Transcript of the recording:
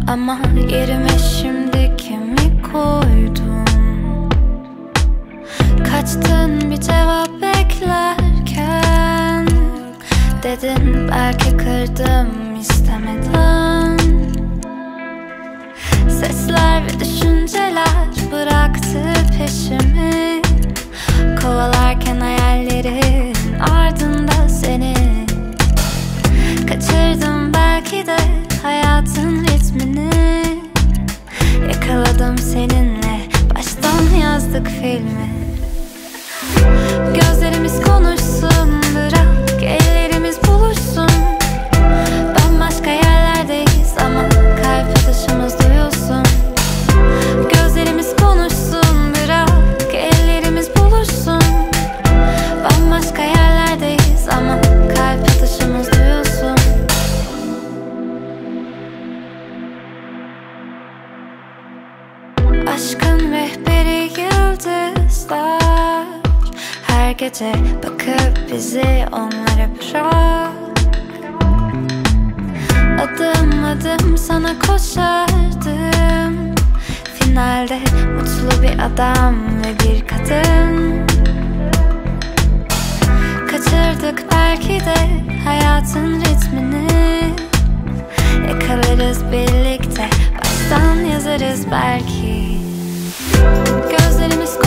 Ama yerime şimdi kimi koydum? Kaçtın bir cevap beklerken. Dedin belki kırdım istemeden. Sesler ve düşünceler bıraktı peşimi, kovalarken hayallerin ardında seni. Kaçırdım belki de hayatın ritmini. Yakaladım seninle, baştan yazdık filmi. Gözlerimiz konuşsun, bırak ellerimiz buluşsun. Bambaşka yerlerdeyiz ama kalp atışımız duyulsun. Gözlerimiz konuşsun, bırak ellerimiz buluşsun. Bambaşka yerlerdeyiz ama kalp atışımız duyulsun. Aşkın rehberi yıldızlar, her gece bakıp bizi onlara bırak. Adım adım sana koşardım, finalde mutlu bir adam ve bir kadın. Kaçırdık belki de hayatın ritmini. Yakalarız birlikte, baştan yazarız belki. Gözlerimiz